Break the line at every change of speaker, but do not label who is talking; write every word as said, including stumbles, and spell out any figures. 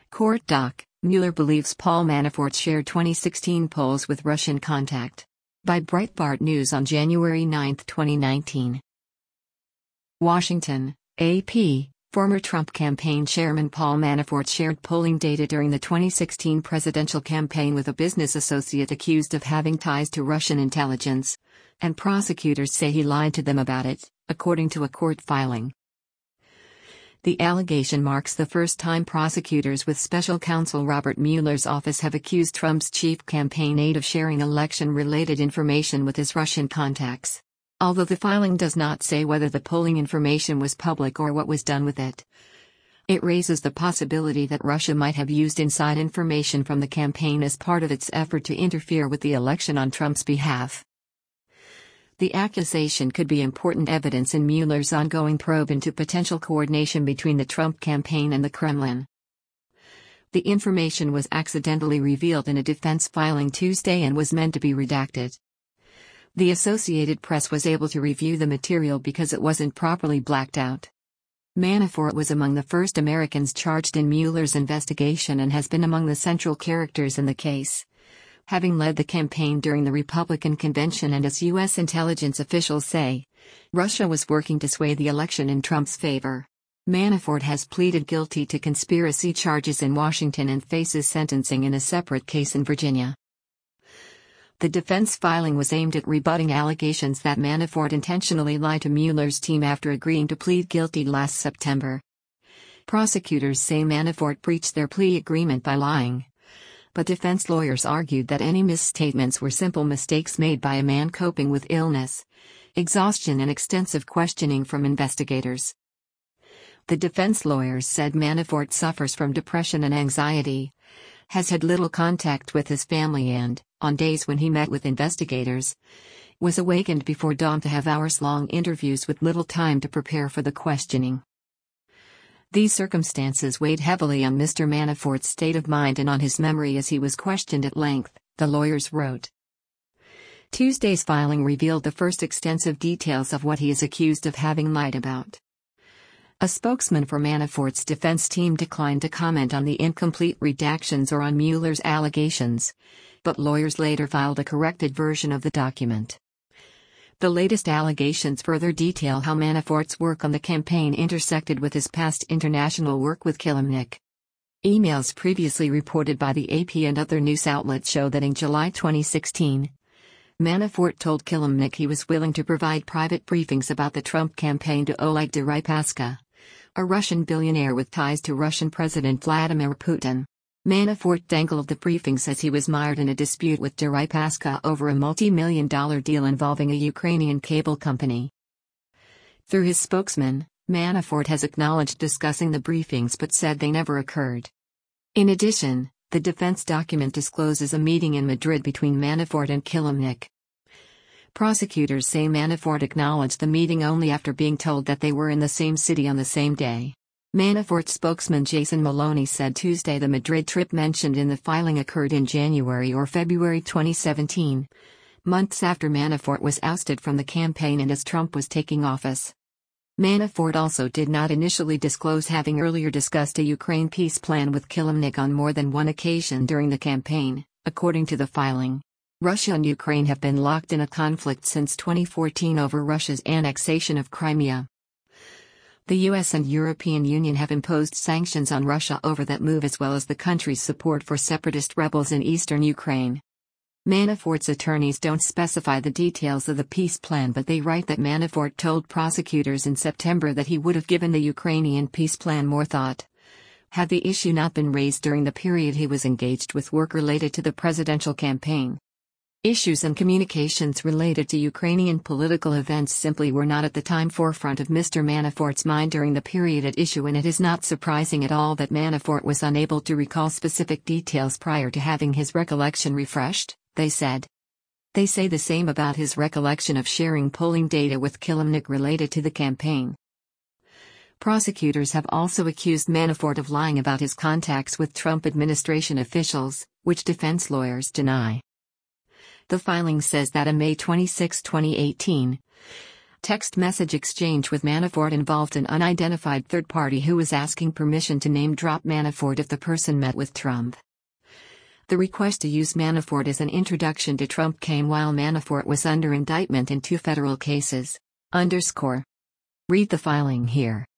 Court doc: Mueller believes Paul Manafort shared twenty sixteen polls with Russian contact. By Breitbart News on January ninth, twenty nineteen. Washington, A P. Former Trump campaign chairman Paul Manafort shared polling data during the twenty sixteen presidential campaign with a business associate accused of having ties to Russian intelligence, and prosecutors say he lied to them about it, according to a court filing. The allegation marks the first time prosecutors with special counsel Robert Mueller's office have accused Trump's chief campaign aide of sharing election-related information with his Russian contacts. Although the filing does not say whether the polling information was public or what was done with it, it raises the possibility that Russia might have used inside information from the campaign as part of its effort to interfere with the election on Trump's behalf. The accusation could be important evidence in Mueller's ongoing probe into potential coordination between the Trump campaign and the Kremlin. The information was accidentally revealed in a defense filing Tuesday and was meant to be redacted. The Associated Press was able to review the material because it wasn't properly blacked out. Manafort was among the first Americans charged in Mueller's investigation and has been among the central characters in the case, having led the campaign during the Republican convention. And as U S intelligence officials say, Russia was working to sway the election in Trump's favor. Manafort has pleaded guilty to conspiracy charges in Washington and faces sentencing in a separate case in Virginia. The defense filing was aimed at rebutting allegations that Manafort intentionally lied to Mueller's team after agreeing to plead guilty last September. Prosecutors say Manafort breached their plea agreement by lying, but defense lawyers argued that any misstatements were simple mistakes made by a man coping with illness, exhaustion, and extensive questioning from investigators. The defense lawyers said Manafort suffers from depression and anxiety, has had little contact with his family and, on days when he met with investigators, was awakened before dawn to have hours-long interviews with little time to prepare for the questioning. These circumstances weighed heavily on Mister Manafort's state of mind and on his memory as he was questioned at length, the lawyers wrote. Tuesday's filing revealed the first extensive details of what he is accused of having lied about. A spokesman for Manafort's defense team declined to comment on the incomplete redactions or on Mueller's allegations, but lawyers later filed a corrected version of the document. The latest allegations further detail how Manafort's work on the campaign intersected with his past international work with Kilimnik. Emails previously reported by the A P and other news outlets show that in July twenty sixteen, Manafort told Kilimnik he was willing to provide private briefings about the Trump campaign to Oleg Deripaska, a Russian billionaire with ties to Russian President Vladimir Putin. Manafort dangled the briefings as he was mired in a dispute with Deripaska over a multi-million dollar deal involving a Ukrainian cable company. Through his spokesman, Manafort has acknowledged discussing the briefings but said they never occurred. In addition, the defense document discloses a meeting in Madrid between Manafort and Kilimnik. Prosecutors say Manafort acknowledged the meeting only after being told that they were in the same city on the same day. Manafort spokesman Jason Maloney said Tuesday the Madrid trip mentioned in the filing occurred in January or February twenty seventeen, months after Manafort was ousted from the campaign and as Trump was taking office. Manafort also did not initially disclose having earlier discussed a Ukraine peace plan with Kilimnik on more than one occasion during the campaign, according to the filing. Russia and Ukraine have been locked in a conflict since twenty fourteen over Russia's annexation of Crimea. The U S and European Union have imposed sanctions on Russia over that move as well as the country's support for separatist rebels in eastern Ukraine. Manafort's attorneys don't specify the details of the peace plan, but they write that Manafort told prosecutors in September that he would have given the Ukrainian peace plan more thought had the issue not been raised during the period he was engaged with work related to the presidential campaign. Issues and communications related to Ukrainian political events simply were not at the time forefront of Mister Manafort's mind during the period at issue, and it is not surprising at all that Manafort was unable to recall specific details prior to having his recollection refreshed, they said. They say the same about his recollection of sharing polling data with Kilimnik related to the campaign. Prosecutors have also accused Manafort of lying about his contacts with Trump administration officials, which defense lawyers deny. The filing says that on May twenty-sixth, twenty eighteen, text message exchange with Manafort involved an unidentified third party who was asking permission to name-drop Manafort if the person met with Trump. The request to use Manafort as an introduction to Trump came while Manafort was under indictment in two federal cases. Underscore. Read the filing here.